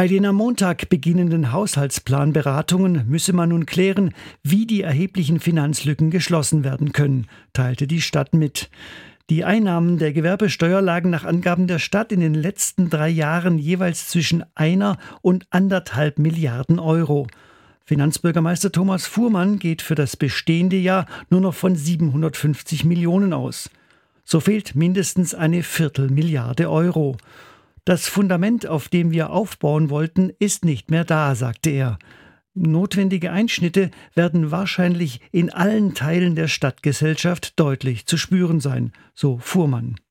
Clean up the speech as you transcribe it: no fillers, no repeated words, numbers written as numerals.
Bei den am Montag beginnenden Haushaltsplanberatungen müsse man nun klären, wie die erheblichen Finanzlücken geschlossen werden können, teilte die Stadt mit. Die Einnahmen der Gewerbesteuer lagen nach Angaben der Stadt in den letzten 3 Jahren jeweils zwischen 1 und 1,5 Milliarden Euro. Finanzbürgermeister Thomas Fuhrmann geht für das bestehende Jahr nur noch von 750 Millionen aus. So fehlt mindestens eine Viertelmilliarde Euro. Das Fundament, auf dem wir aufbauen wollten, ist nicht mehr da, sagte er. Notwendige Einschnitte werden wahrscheinlich in allen Teilen der Stadtgesellschaft deutlich zu spüren sein, so Fuhrmann.